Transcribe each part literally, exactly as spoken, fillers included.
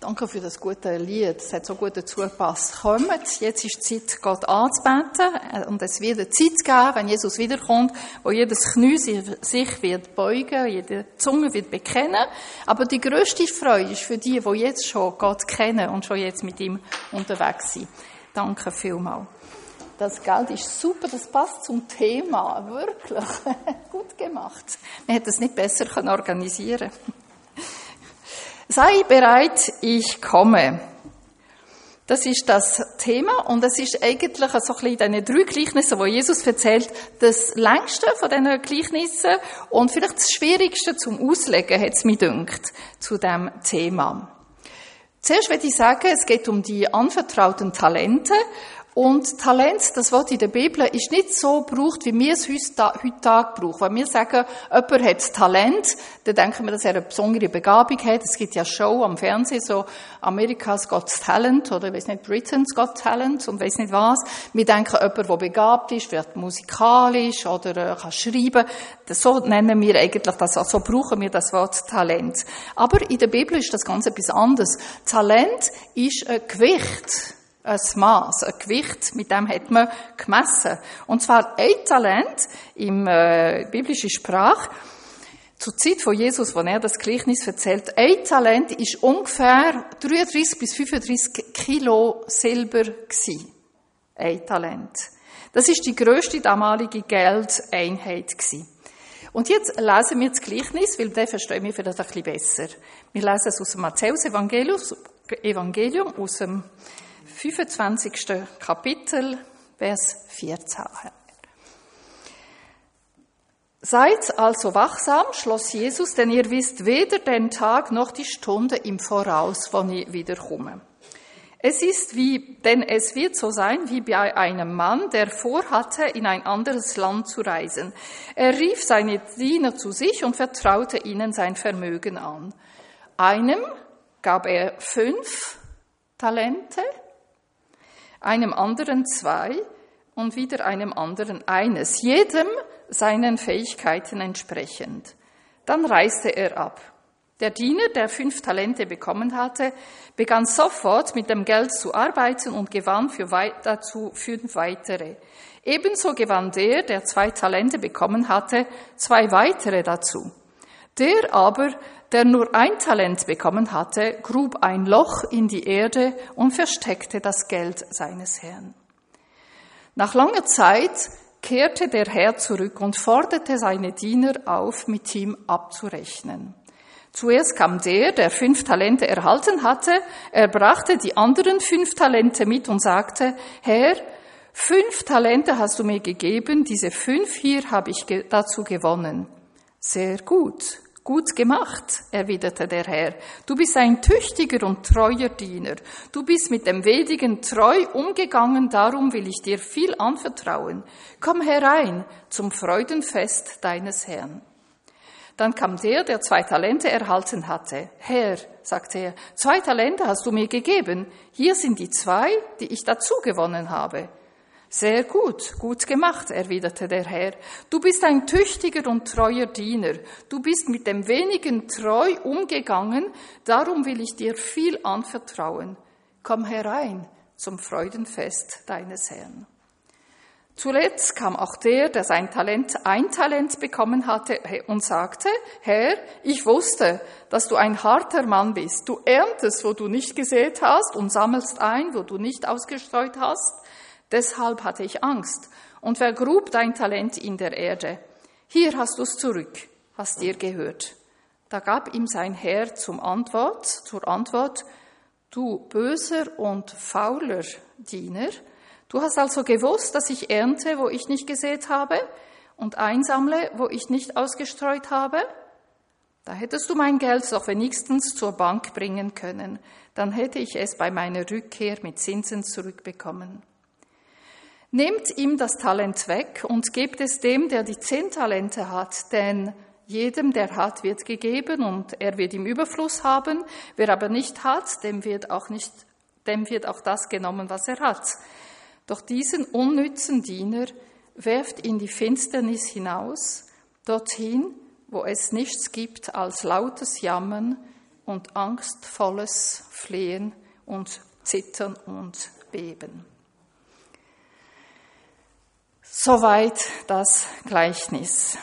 Danke für das gute Lied. Es hat so gut dazu gepasst. Kommt, jetzt ist die Zeit, Gott anzubeten. Und es wird eine Zeit geben, wenn Jesus wiederkommt, wo jedes Knie sich wird beugen, jede Zunge wird bekennen. Aber die grösste Freude ist für die, die jetzt schon Gott kennen und schon jetzt mit ihm unterwegs sind. Danke vielmals. Das Geld ist super, das passt zum Thema. Wirklich. Gut gemacht. Man hätte es nicht besser organisieren können. Sei bereit, ich komme. Das ist das Thema und es ist eigentlich so ein bisschen diese drei Gleichnisse, die Jesus erzählt, das längste von diesen Gleichnissen und vielleicht das Schwierigste zum Auslegen, hat es mir gedacht, zu diesem Thema. Zuerst möchte ich sagen, es geht um die anvertrauten Talente. Und Talent, das Wort in der Bibel, ist nicht so gebraucht, wie wir es heutzutage brauchen. Wenn wir sagen, jemand hat Talent, dann denken wir, dass er eine besondere Begabung hat. Es gibt ja Show am Fernsehen, so America's Got Talent oder, ich weiss nicht, Britain's Got Talent und weiss nicht was. Wir denken, jemand, der begabt ist, wird musikalisch oder kann schreiben. So nennen wir eigentlich das, so brauchen wir das Wort Talent. Aber in der Bibel ist das ganz etwas anderes. Talent ist ein Gewicht. Ein Maß, ein Gewicht, mit dem hat man gemessen. Und zwar ein Talent im äh, biblischen Sprache. Zur Zeit von Jesus, wo er das Gleichnis erzählt, ein Talent ist ungefähr dreiunddreißig bis fünfunddreißig Kilo Silber gewesen. Ein Talent. Das ist die grösste damalige Geldeinheit gewesen. Und jetzt lesen wir das Gleichnis, weil den verstehen wir vielleicht ein bisschen besser. Wir lesen es aus dem Matthäus-Evangelium, Evangelium aus dem fünfundzwanzigsten Kapitel, Vers vierzehn. Seid also wachsam, schloss Jesus, denn ihr wisst weder den Tag noch die Stunde im Voraus, wann ich wiederkomme. Es ist wie, denn es wird so sein, wie bei einem Mann, der vorhatte, in ein anderes Land zu reisen. Er rief seine Diener zu sich und vertraute ihnen sein Vermögen an. Einem gab er fünf Talente, einem anderen zwei und wieder einem anderen eines, jedem seinen Fähigkeiten entsprechend. Dann reiste er ab. Der Diener, der fünf Talente bekommen hatte, begann sofort mit dem Geld zu arbeiten und gewann für wei- dazu fünf weitere. Ebenso gewann der, der zwei Talente bekommen hatte, zwei weitere dazu. Der aber, der nur ein Talent bekommen hatte, grub ein Loch in die Erde und versteckte das Geld seines Herrn. Nach langer Zeit kehrte der Herr zurück und forderte seine Diener auf, mit ihm abzurechnen. Zuerst kam der, der fünf Talente erhalten hatte, er brachte die anderen fünf Talente mit und sagte, Herr, fünf Talente hast du mir gegeben, diese fünf hier habe ich ge- dazu gewonnen. Sehr gut. Gut gemacht, erwiderte der Herr. Du bist ein tüchtiger und treuer Diener. Du bist mit dem Wenigen treu umgegangen, darum will ich dir viel anvertrauen. Komm herein zum Freudenfest deines Herrn. Dann kam der, der zwei Talente erhalten hatte. Herr, sagte er, zwei Talente hast du mir gegeben. Hier sind die zwei, die ich dazu gewonnen habe. Sehr gut, gut gemacht, erwiderte der Herr. Du bist ein tüchtiger und treuer Diener. Du bist mit dem Wenigen treu umgegangen, darum will ich dir viel anvertrauen. Komm herein zum Freudenfest deines Herrn. Zuletzt kam auch der, der sein Talent, ein Talent bekommen hatte und sagte, Herr, ich wusste, dass du ein harter Mann bist. Du erntest, wo du nicht gesät hast und sammelst ein, wo du nicht ausgestreut hast. Deshalb hatte ich Angst und vergrub dein Talent in der Erde. Hier hast du's zurück, was dir gehört. Da gab ihm sein Herr zum Antwort, zur Antwort, du böser und fauler Diener, du hast also gewusst, dass ich ernte, wo ich nicht gesät habe und einsammle, wo ich nicht ausgestreut habe? Da hättest du mein Geld doch wenigstens zur Bank bringen können, dann hätte ich es bei meiner Rückkehr mit Zinsen zurückbekommen. Nehmt ihm das Talent weg und gebt es dem, der die zehn Talente hat, denn jedem, der hat, wird gegeben und er wird im Überfluss haben. Wer aber nicht hat, dem wird auch nicht, dem wird auch das genommen, was er hat. Doch diesen unnützen Diener werft in die Finsternis hinaus, dorthin, wo es nichts gibt als lautes Jammern und angstvolles Flehen und Zittern und Beben. Soweit das Gleichnis.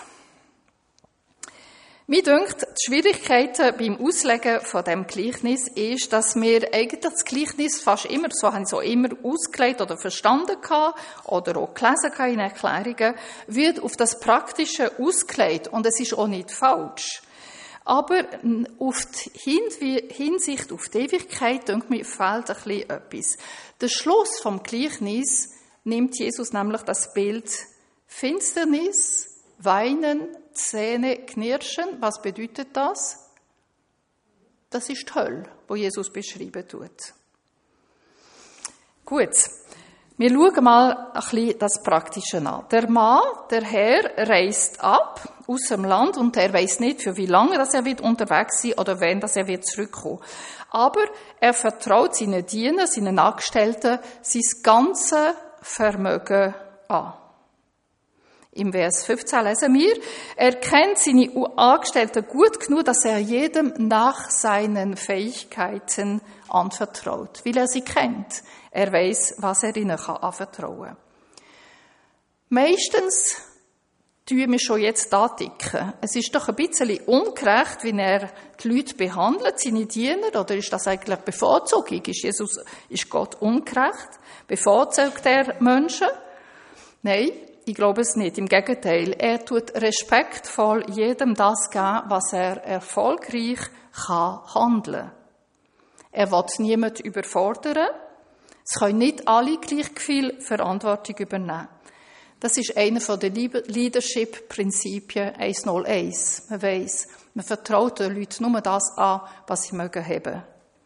Mir dünkt, die Schwierigkeiten beim Auslegen von dem Gleichnis ist, dass wir eigentlich das Gleichnis fast immer, so haben sie auch immer ausgelegt oder verstanden gehabt, oder auch gelesen gehabt in Erklärungen, wird auf das Praktische ausgelegt. Und es ist auch nicht falsch. Aber auf die Hinsicht auf die Ewigkeit, denke mir, fehlt ein bisschen etwas. Der Schluss vom Gleichnis nimmt Jesus nämlich das Bild Finsternis, Weinen, Zähne knirschen. Was bedeutet das? Das ist die Hölle, die Jesus beschreiben tut. Gut, wir schauen mal ein bisschen das Praktische an. Der Mann, der Herr, reist ab aus dem Land und er weiss nicht, für wie lange dass er wird unterwegs sein oder wann dass er wird zurückkommen. Aber er vertraut seinen Dienern, seinen Angestellten, sein ganzes Vermögen an. Im Vers fünfzehn lesen wir, er kennt seine Angestellten gut genug, dass er jedem nach seinen Fähigkeiten anvertraut, weil er sie kennt. Er weiss, was er ihnen anvertrauen kann. Meistens tun wir schon jetzt anticken. Es ist doch ein bisschen ungerecht, wie er die Leute behandelt, seine Diener, oder ist das eigentlich Bevorzugung? Ist Jesus, ist Gott ungerecht? Bevorzugt er Menschen? Nein. Ich glaube es nicht. Im Gegenteil. Er tut respektvoll jedem das geben, was er erfolgreich kann handeln. Er will niemanden überfordern. Es können nicht alle gleich viel Verantwortung übernehmen. Das ist einer der Leadership-Prinzipien eins null eins. Man weiss, man vertraut den Leuten nur das an, was sie mögen haben.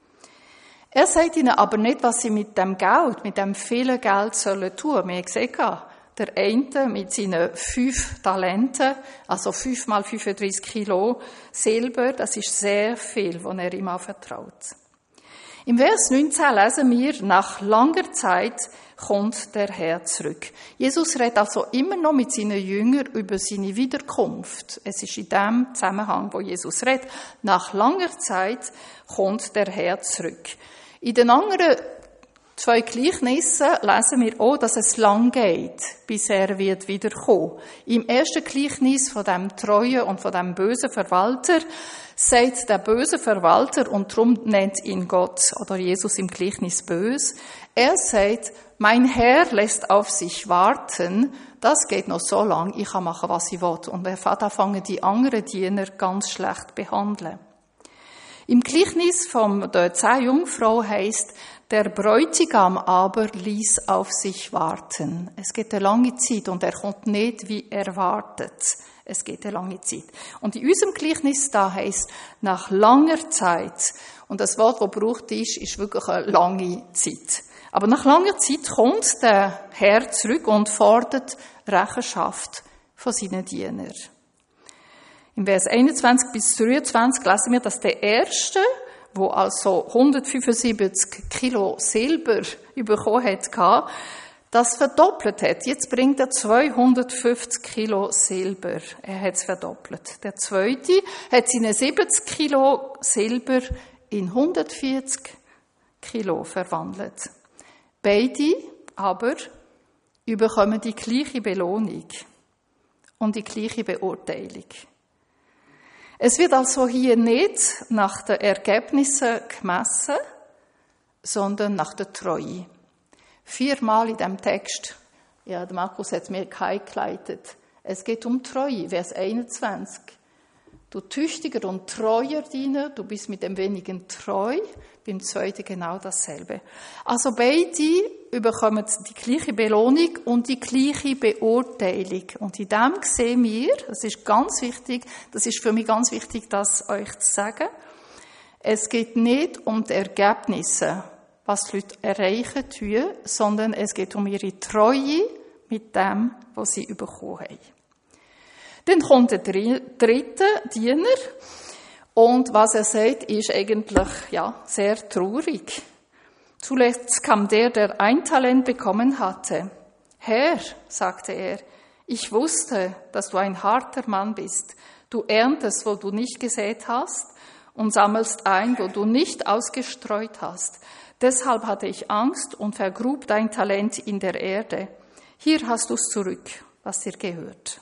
Er sagt ihnen aber nicht, was sie mit dem Geld, mit dem vielen Geld sollen tun. Wir haben gesehen, der eine mit seinen fünf Talenten, also fünf mal fünfunddreißig Kilo Silber, das ist sehr viel, was er ihm anvertraut. Im Vers neunzehn lesen wir, nach langer Zeit kommt der Herr zurück. Jesus redet also immer noch mit seinen Jüngern über seine Wiederkunft. Es ist in dem Zusammenhang, wo Jesus redet, nach langer Zeit kommt der Herr zurück. In den anderen zwei Gleichnissen lesen wir auch, dass es lang geht, bis er wird wiederkommen. Im ersten Gleichnis von dem treuen und von dem bösen Verwalter sagt der böse Verwalter, und darum nennt ihn Gott oder Jesus im Gleichnis böse, er sagt, mein Herr lässt auf sich warten, das geht noch so lang, ich kann machen, was ich will. Und er fangen die anderen Diener ganz schlecht behandeln. Im Gleichnis von der zehn Jungfrau heisst, der Bräutigam aber ließ auf sich warten. Es geht eine lange Zeit und er kommt nicht, wie erwartet. Es geht eine lange Zeit. Und in unserem Gleichnis da heisst, nach langer Zeit. Und das Wort, das gebraucht ist, ist wirklich eine lange Zeit. Aber nach langer Zeit kommt der Herr zurück und fordert Rechenschaft von seinen Dienern. Im Vers einundzwanzig bis dreiundzwanzig lesen wir, dass der Erste, wo also hundertfünfundsiebzig Kilo Silber bekommen hat, das verdoppelt hat. Jetzt bringt er zweihundertfünfzig Kilo Silber. Er hat es verdoppelt. Der Zweite hat seine siebzig Kilo Silber in hundertvierzig Kilo verwandelt. Beide aber bekommen die gleiche Belohnung und die gleiche Beurteilung. Es wird also hier nicht nach den Ergebnissen gemessen, sondern nach der Treue. Viermal in diesem Text, ja, der Markus hat es mir gehighlightet, es geht um Treue, Vers einundzwanzig. Du tüchtiger und treuer Diener, du bist mit dem wenigen treu, beim Zweiten genau dasselbe. Also beide bekommen die gleiche Belohnung und die gleiche Beurteilung. Und in dem sehen wir, das ist ganz wichtig, das ist für mich ganz wichtig, das euch zu sagen, es geht nicht um die Ergebnisse, was die Leute erreichen tun, sondern es geht um ihre Treue mit dem, was sie bekommen haben. Dann kommt der dritte Diener und was er sagt, ist eigentlich ja sehr traurig. Zuletzt kam der, der ein Talent bekommen hatte. Herr, sagte er, ich wusste, dass du ein harter Mann bist. Du erntest, wo du nicht gesät hast und sammelst ein, wo du nicht ausgestreut hast. Deshalb hatte ich Angst und vergrub dein Talent in der Erde. Hier hast du es zurück, was dir gehört.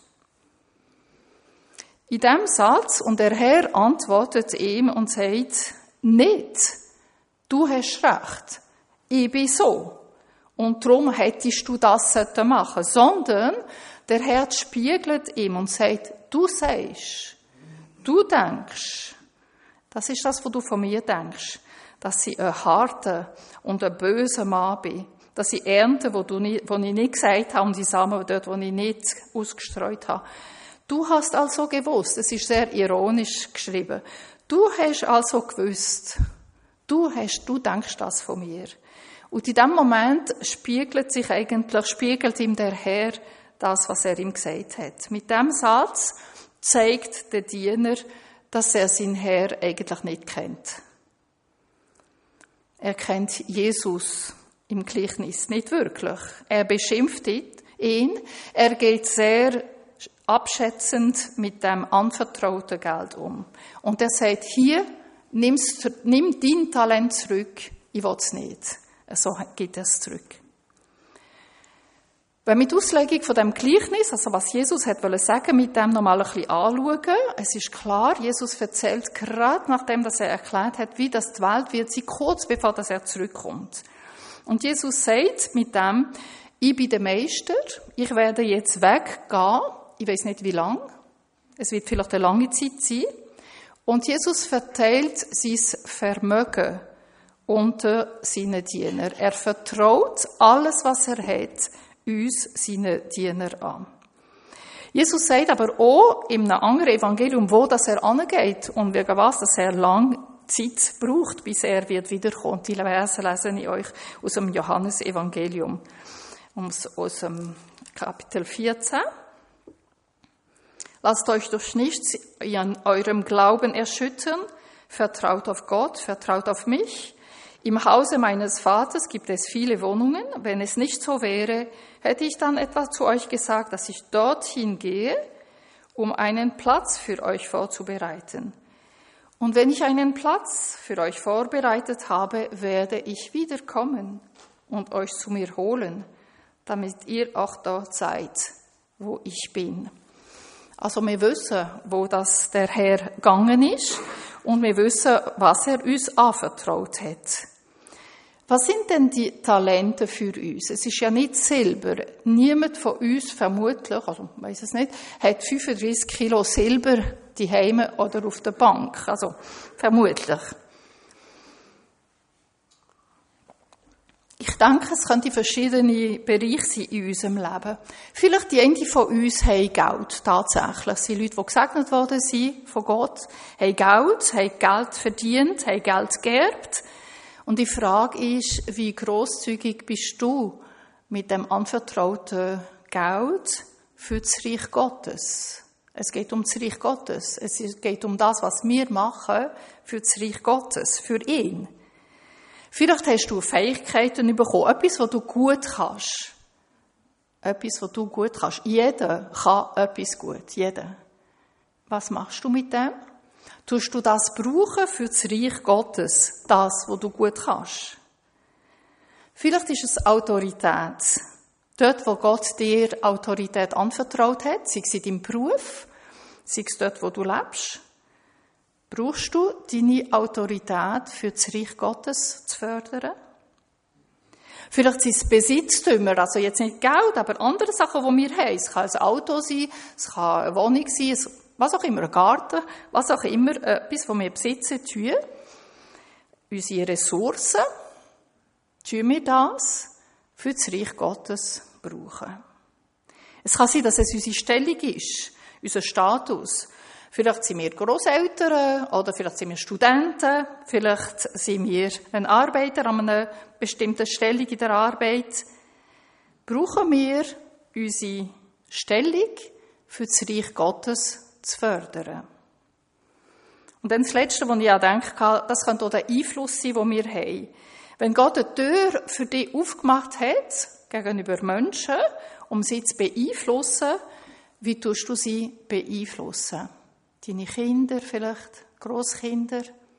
In diesem Satz, und der Herr antwortet ihm und sagt, nicht, du hast recht, ich bin so. Und darum hättest du das machen sollen. Sondern der Herr spiegelt ihm und sagt, du sagst, du denkst, das ist das, was du von mir denkst, dass ich ein harter und ein böser Mann bin, dass ich ernte, wo, du nicht, wo ich nicht gesagt habe, und die Samen dort, wo ich nicht ausgestreut habe. Du hast also gewusst, es ist sehr ironisch geschrieben, du hast also gewusst, du hast, du denkst das von mir. Und in dem Moment spiegelt sich eigentlich, spiegelt ihm der Herr das, was er ihm gesagt hat. Mit dem Satz zeigt der Diener, dass er seinen Herr eigentlich nicht kennt. Er kennt Jesus im Gleichnis nicht wirklich. Er beschimpft ihn, er geht sehr abschätzend mit dem anvertrauten Geld um. Und er sagt, hier, nimm dein Talent zurück, ich will es nicht. So gibt er es zurück. Wenn wir die Auslegung von dem Gleichnis, also was Jesus hat wollen sagen, mit dem nochmal ein bisschen anschauen, es ist klar, Jesus erzählt gerade nachdem, dass er erklärt hat, wie das die Welt wird sein, kurz bevor dass er zurückkommt. Und Jesus sagt mit dem, ich bin der Meister, ich werde jetzt weggehen, ich weiß nicht wie lang, es wird vielleicht eine lange Zeit sein, und Jesus verteilt sein Vermögen unter seinen Diener. Er vertraut alles, was er hat, uns, seinen Diener an. Jesus sagt aber auch in einem anderen Evangelium, wo das er angeht und wegen was, dass er lange Zeit braucht, bis er wird wiederkommen. Die Verse lese ich euch aus dem Johannes-Evangelium, aus dem Kapitel vierzehn. Lasst euch durch nichts in eurem Glauben erschüttern. Vertraut auf Gott, vertraut auf mich. Im Hause meines Vaters gibt es viele Wohnungen. Wenn es nicht so wäre, hätte ich dann etwa zu euch gesagt, dass ich dorthin gehe, um einen Platz für euch vorzubereiten. Und wenn ich einen Platz für euch vorbereitet habe, werde ich wiederkommen und euch zu mir holen, damit ihr auch dort seid, wo ich bin. Also wir wissen, wo das der Herr gegangen ist und wir wissen, was er uns anvertraut hat. Was sind denn die Talente für uns? Es ist ja nicht Silber. Niemand von uns vermutlich, also ich weiss es nicht, hat fünfunddreissig Kilo Silber die Heime oder auf der Bank. Also vermutlich. Ich denke, es könnte verschiedene Bereiche sein in unserem Leben. Vielleicht die einen von uns haben Geld, tatsächlich. Es sind Leute, die gesegnet worden sind von Gott, haben Geld, haben Geld verdient, haben Geld geerbt. Und die Frage ist, wie grosszügig bist du mit dem anvertrauten Geld für das Reich Gottes? Es geht um das Reich Gottes. Es geht um das, was wir machen für das Reich Gottes, für ihn. Vielleicht hast du Fähigkeiten bekommen, etwas, was du gut kannst. Etwas, was du gut kannst. Jeder kann etwas gut. Jeder. Was machst du mit dem? Tust du das brauchen für das Reich Gottes? Das, was du gut kannst? Vielleicht ist es Autorität. Dort, wo Gott dir Autorität anvertraut hat, sei es in deinem Beruf, sei es dort, wo du lebst, brauchst du deine Autorität für das Reich Gottes zu fördern? Vielleicht sind es Besitztümer, also jetzt nicht Geld, aber andere Sachen, die wir haben. Es kann ein Auto sein, es kann eine Wohnung sein, was auch immer, ein Garten, was auch immer, etwas, was wir besitzen, tun. Unsere Ressourcen, tun wir das für das Reich Gottes brauchen. Es kann sein, dass es unsere Stellung ist, unser Status. Vielleicht sind wir Grosseltern oder vielleicht sind wir Studenten, vielleicht sind wir ein Arbeiter an einer bestimmten Stellung in der Arbeit. Brauchen wir unsere Stellung für das Reich Gottes zu fördern. Und dann das Letzte, was ich auch denke, das könnte auch der Einfluss sein, den wir haben. Wenn Gott eine Tür für dich aufgemacht hat, gegenüber Menschen, um sie zu beeinflussen, wie tust du sie beeinflussen? Deine Kinder, vielleicht Grosskinder,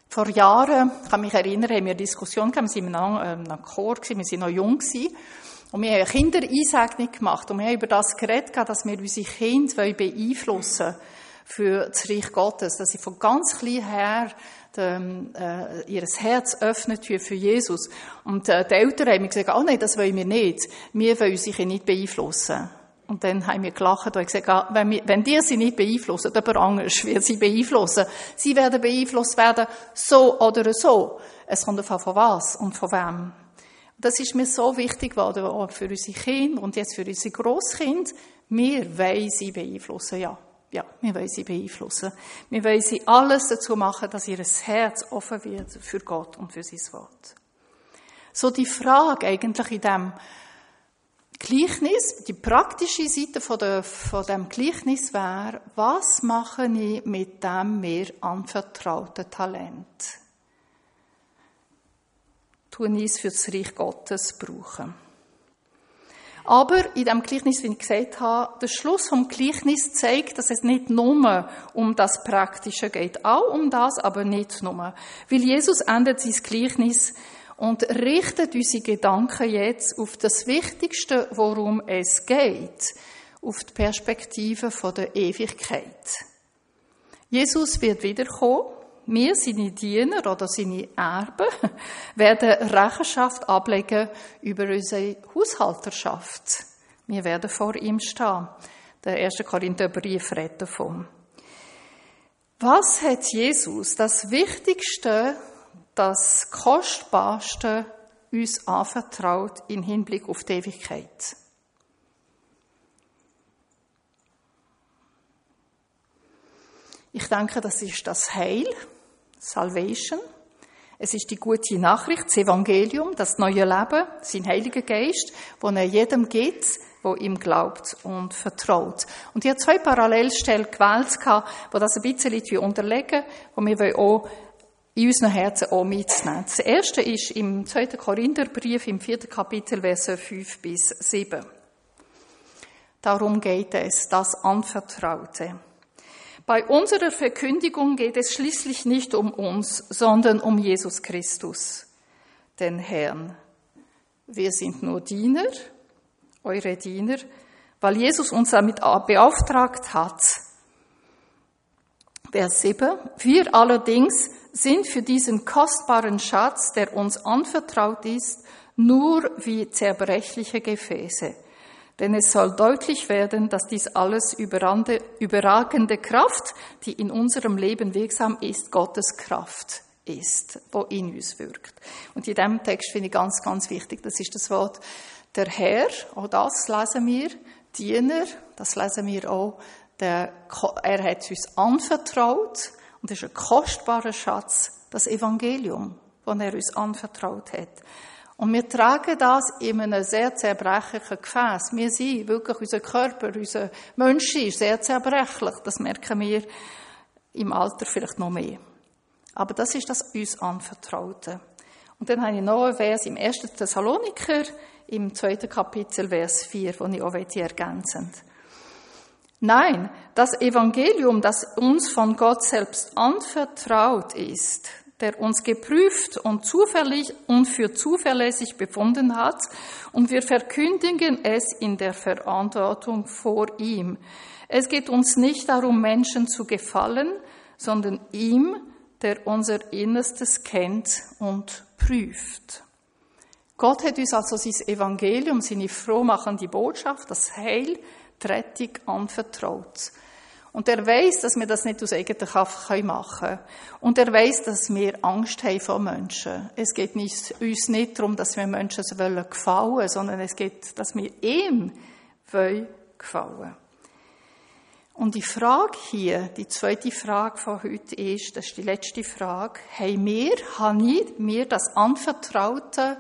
Vor Jahren, ich kann mich erinnern, haben wir eine Diskussion gehabt, wir waren in einem Chor, wir waren noch jung gewesen, und wir haben eine Kindereinsegnung gemacht und wir haben über das geredet, dass wir unsere Kinder beeinflussen wollen für das Reich Gottes, dass sie von ganz klein her dem, äh, ihr Herz öffnen für Jesus. Und äh, die Eltern haben mir gesagt, oh nein, das wollen wir nicht, wir wollen sie nicht beeinflussen. Und dann haben wir gelacht und gesagt, ah, wenn, wir, wenn die sie nicht beeinflussen, jemand anderes wird sie beeinflussen. Sie werden beeinflusst werden, so oder so. Es kommt davon von was und von wem. Das ist mir so wichtig geworden, auch für unsere Kinder und jetzt für unsere Grosskinder. Wir wollen sie beeinflussen, ja. Ja, wir wollen sie beeinflussen. Wir wollen sie alles dazu machen, dass ihr Herz offen wird für Gott und für sein Wort. So die Frage eigentlich in diesem Gleichnis, die praktische Seite von, der, von dem Gleichnis wäre, was mache ich mit dem mir anvertrauten Talent? Tue ich es für das Reich Gottes brauchen? Aber in dem Gleichnis, wie ich gesagt habe, der Schluss vom Gleichnis zeigt, dass es nicht nur um das Praktische geht. Auch um das, aber nicht nur. Weil Jesus endet sein Gleichnis und richtet unsere Gedanken jetzt auf das Wichtigste, worum es geht, auf die Perspektive von der Ewigkeit. Jesus wird wiederkommen. Wir, seine Diener oder seine Erben, werden Rechenschaft ablegen über unsere Haushalterschaft. Wir werden vor ihm stehen. Der erste Korintherbrief redet davon. Was hat Jesus, das Wichtigste, das Kostbarste, uns anvertraut im Hinblick auf die Ewigkeit? Ich denke, das ist das Heil, Salvation. Es ist die gute Nachricht, das Evangelium, das neue Leben, sein Heiliger Geist, den er jedem gibt, der ihm glaubt und vertraut. Und ich habe zwei Parallelstellen gewählt, die das ein bisschen unterlegen, die wir auch in unseren Herzen auch mitnehmen. Das erste ist im zweiten Korintherbrief, im vierten Kapitel, Verse fünf bis sieben. Darum geht es, das Anvertraute. Bei unserer Verkündigung geht es schließlich nicht um uns, sondern um Jesus Christus, den Herrn. Wir sind nur Diener, eure Diener, weil Jesus uns damit beauftragt hat. Vers sieben. Wir allerdings sind für diesen kostbaren Schatz, der uns anvertraut ist, nur wie zerbrechliche Gefäße. Denn es soll deutlich werden, dass dies alles überragende Kraft, die in unserem Leben wirksam ist, Gottes Kraft ist, wo in uns wirkt. Und in diesem Text finde ich ganz, ganz wichtig, das ist das Wort der Herr, auch das lesen wir, Diener, das lesen wir auch, der, er hat uns anvertraut und das ist ein kostbarer Schatz, das Evangelium, das er uns anvertraut hat. Und wir tragen das in einem sehr zerbrechlichen Gefäß. Wir sind wirklich, unser Körper, unser Mensch ist sehr zerbrechlich. Das merken wir im Alter vielleicht noch mehr. Aber das ist das uns Anvertraute. Und dann habe ich noch einen Vers im ersten Thessaloniker, im zweiten Kapitel, Vers vier, den ich auch ergänzend. Nein, das Evangelium, das uns von Gott selbst anvertraut ist, der uns geprüft und zufällig und für zuverlässig befunden hat, und wir verkündigen es in der Verantwortung vor ihm. Es geht uns nicht darum, Menschen zu gefallen, sondern ihm, der unser Innerstes kennt und prüft. Gott hat uns also sein Evangelium, seine frohmachende Botschaft, das Heil, die Rettung anvertraut. Und er weiss, dass wir das nicht aus eigener Kraft machen können. Und er weiss, dass wir Angst haben vor Menschen. Es geht nicht, uns nicht darum, dass wir Menschen gefallen wollen, sondern es geht, dass wir ihm wollen gefallen. Und die Frage hier, die zweite Frage von heute ist, das ist die letzte Frage, haben wir, habe ich mir das Anvertraute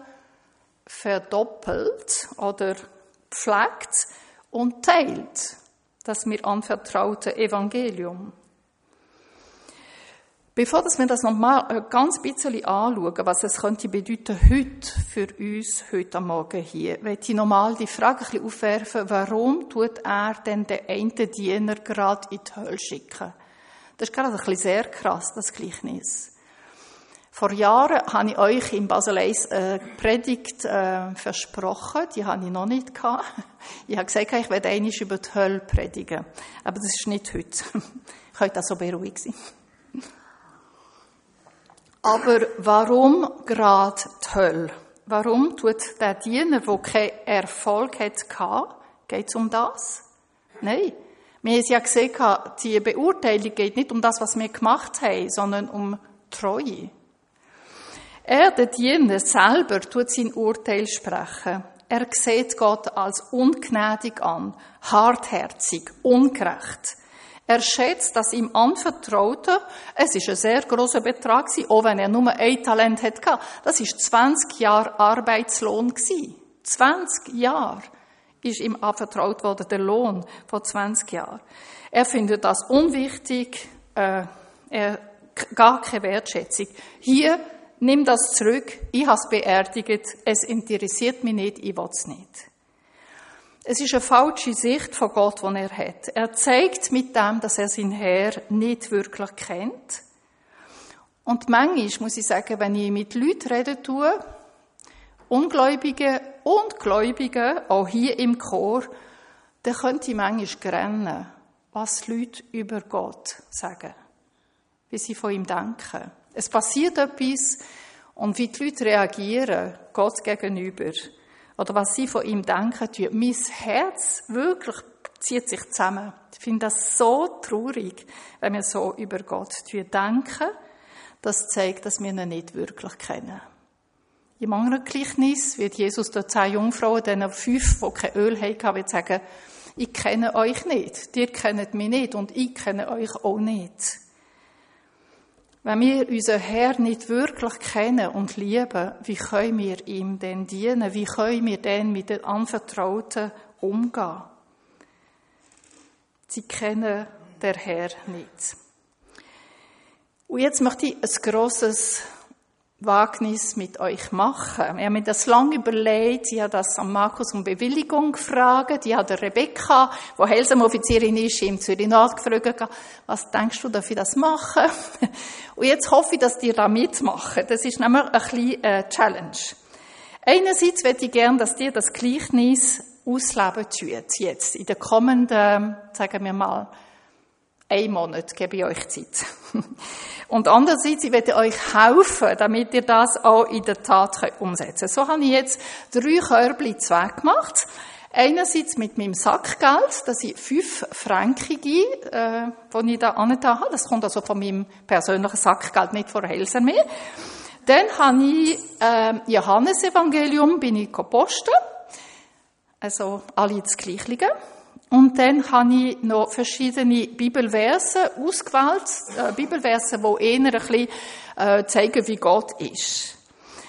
verdoppelt oder pflegt und teilt? Das mir anvertraute Evangelium. Bevor wir das noch mal ein ganz bisschen anschauen, was es könnte bedeuten heute für uns, heute am Morgen hier, möchte ich nochmal die Frage ein bisschen aufwerfen, warum tut er denn den einen Diener gerade in die Hölle schicken? Das ist gerade ein bisschen sehr krass, das Gleichnis. Vor Jahren habe ich euch in Basel eins eine Predigt äh, versprochen, die habe ich noch nicht gehabt. Ich habe gesagt, ich werde einmal über die Hölle predigen. Aber das ist nicht heute. Ich könnte so beruhigt sein. Aber warum gerade die Hölle? Warum tut der Diener, der keinen Erfolg hatte, geht es um das? Nein. Wir haben ja gesehen, die Beurteilung geht nicht um das, was wir gemacht haben, sondern um Treue. Er, der Diener selber, tut sein Urteil sprechen. Er sieht Gott als ungnädig an, hartherzig, ungerecht. Er schätzt, dass ihm Anvertraute, es ist ein sehr grosser Betrag gewesen, auch wenn er nur ein Talent hatte. Das war zwanzig Jahre Arbeitslohn gewesen. zwanzig Jahre ist ihm anvertraut worden, der Lohn von zwanzig Jahren. Er findet das unwichtig, äh, er, gar keine Wertschätzung. Hier, nimm das zurück, ich habe es beerdigt, es interessiert mich nicht, ich will es nicht. Es ist eine falsche Sicht von Gott, die er hat. Er zeigt mit dem, dass er seinen Herr nicht wirklich kennt. Und manchmal muss ich sagen, wenn ich mit Leuten reden tue, Ungläubigen und Gläubigen, auch hier im Chor, dann könnte ich manchmal grennen, was Leute über Gott sagen, wie sie von ihm denken. Es passiert etwas und wie die Leute reagieren, Gott gegenüber, oder was sie von ihm denken, tut mein Herz wirklich zieht sich zusammen. Ich finde das so traurig, wenn wir so über Gott denken. Das zeigt, dass wir ihn nicht wirklich kennen. Im anderen Gleichnis wird Jesus dort zehn Jungfrauen, denen fünf, die kein Öl hatten, wird sagen, ich kenne euch nicht, ihr kennt mich nicht und ich kenne euch auch nicht. Wenn wir unseren Herrn nicht wirklich kennen und lieben, wie können wir ihm denn dienen? Wie können wir denn mit den Anvertrauten umgehen? Sie kennen den Herrn nicht. Und jetzt möchte ich ein grosses Wagnis mit euch machen. Wir haben mir das lange überlegt. Ich habe das an Markus um Bewilligung gefragt. Ich habe Rebecca, die Hellsam-Offizierin ist, im Zürich Nord gefragt, was denkst du, darf ich das machen? Und jetzt hoffe ich, dass die da mitmachen. Das ist nämlich ein bisschen eine Challenge. Einerseits möchte ich gerne, dass ihr das Gleichnis ausleben tut. Jetzt, in den kommenden, sagen wir mal, ein Monat gebe ich euch Zeit. Und andererseits, ich werde euch helfen, damit ihr das auch in der Tat umsetzen könnt. So habe ich jetzt drei Körbchen zwei gemacht. Einerseits mit meinem Sackgeld, das sind fünf Frankige, äh, die ich da angetan habe. Das kommt also von meinem persönlichen Sackgeld, nicht von Hellsarmee. Dann habe ich äh, Johannesevangelium, bin ich gepostet. Also alle das Gleiche. Und dann habe ich noch verschiedene Bibelverse ausgewählt, äh, Bibelverse, die eher ein bisschen äh, zeigen, wie Gott ist.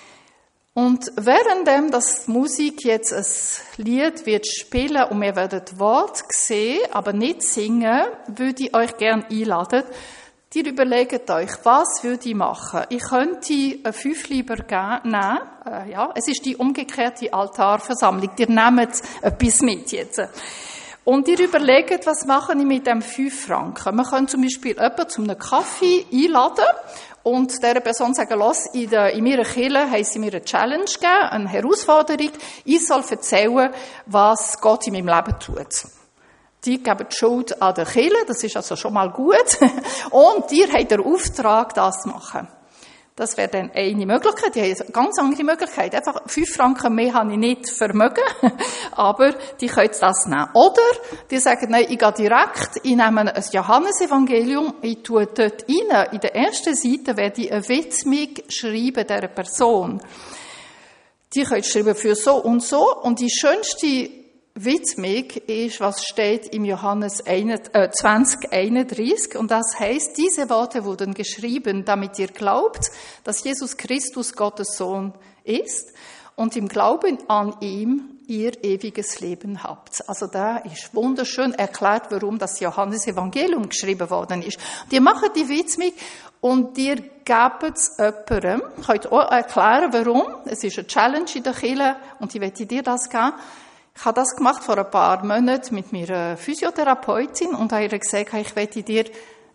Und währenddem das die Musik jetzt ein Lied wird spielen und wir werden das Wort sehen, aber nicht singen, würde ich euch gerne einladen. Ihr überlegt euch, was würde ich machen? Ich könnte ein Fünfliber nehmen. Äh, ja, es ist die umgekehrte Altarversammlung. Ihr nehmt etwas mit jetzt. Und ihr überlegt, was mache ich mit dem fünf Franken? Man kann zum Beispiel jemanden zu einem Kaffee einladen und dieser Person sagen, los, in, der, in meiner Kirche haben sie mir eine Challenge gegeben, eine Herausforderung. Ich soll erzählen, was Gott in meinem Leben tut. Die geben die Schuld an der Kirche, das ist also schon mal gut. Und ihr habt den Auftrag, das zu machen. Das wäre dann eine Möglichkeit. Die haben eine ganz andere Möglichkeit. Einfach fünf Franken mehr habe ich nicht vermögen, aber die können das nehmen. Oder die sagen, nein, ich gehe direkt, ich nehme ein Johannesevangelium, ich tue dort rein, in der ersten Seite werde ich eine Widmung schreiben dieser Person. Die können schreiben für so und so. Und die schönste Widmung ist, was steht im Johannes zwanzig einunddreißig. Und das heißt, diese Worte wurden geschrieben, damit ihr glaubt, dass Jesus Christus Gottes Sohn ist und im Glauben an ihm ihr ewiges Leben habt. Also da ist wunderschön erklärt, warum das Johannes Evangelium geschrieben worden ist. Und ihr macht die Widmung und ihr gebt es jemandem. Ich kann euch auch erklären, warum. Es ist eine Challenge in der Kirche und ich möchte dir das geben. Ich habe das gemacht vor ein paar Monaten mit meiner Physiotherapeutin und habe ihr gesagt, ich möchte dir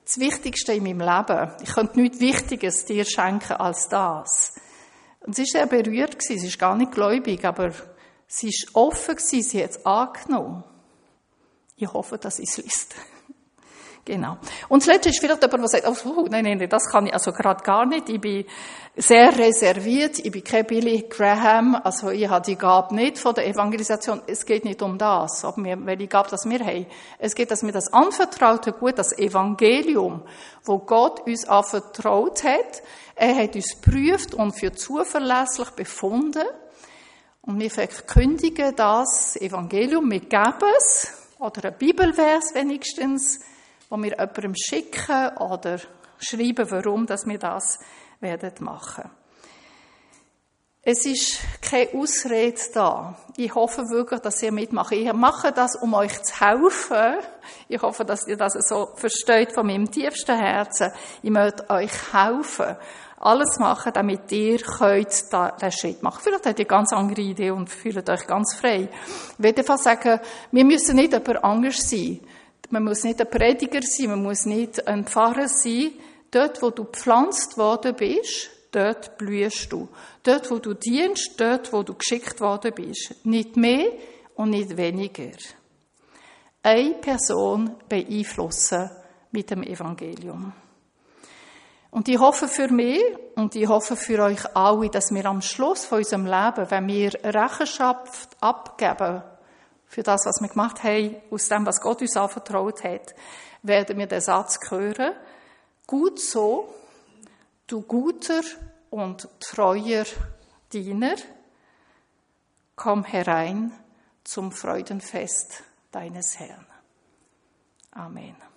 das Wichtigste in meinem Leben. Ich könnte nichts Wichtiges dir schenken als das. Und sie war sehr berührt, sie ist gar nicht gläubig, aber sie war offen, sie hat es angenommen. Ich hoffe, dass sie es liest. Genau. Und das Letzte ist vielleicht jemand, der sagt, oh, nein, nein, das kann ich also gerade gar nicht. Ich bin sehr reserviert, ich bin kein Billy Graham, also ich habe die Gabe nicht von der Evangelisation. Es geht nicht um das, ob wir, welche Gabe das wir haben. Es geht, dass wir das anvertraute Gut, das Evangelium, wo Gott uns anvertraut hat, er hat uns geprüft und für zuverlässig befunden. Und wir verkündigen das Evangelium, wir geben es, oder ein Bibelvers wenigstens, wo wir jemandem schicken oder schreiben, warum dass wir das werden machen. Es ist keine Ausrede da. Ich hoffe wirklich, dass ihr mitmacht. Ich mache das, um euch zu helfen. Ich hoffe, dass ihr das so versteht von meinem tiefsten Herzen. Ich möchte euch helfen, alles machen, damit ihr könnt da den Schritt machen. Vielleicht habt ihr eine ganz andere Idee und fühlt euch ganz frei. Ich würde fast sagen, wir müssen nicht jemand anders sein. Man muss nicht ein Prediger sein, man muss nicht ein Pfarrer sein. Dort, wo du gepflanzt worden bist, dort blühst du. Dort, wo du dienst, dort, wo du geschickt worden bist. Nicht mehr und nicht weniger. Eine Person beeinflussen mit dem Evangelium. Und ich hoffe für mich und ich hoffe für euch alle, dass wir am Schluss von unserem Leben, wenn wir Rechenschaft abgeben, für das, was wir gemacht haben, aus dem, was Gott uns anvertraut hat, werden wir den Satz hören: Gut so, du guter und treuer Diener, komm herein zum Freudenfest deines Herrn. Amen.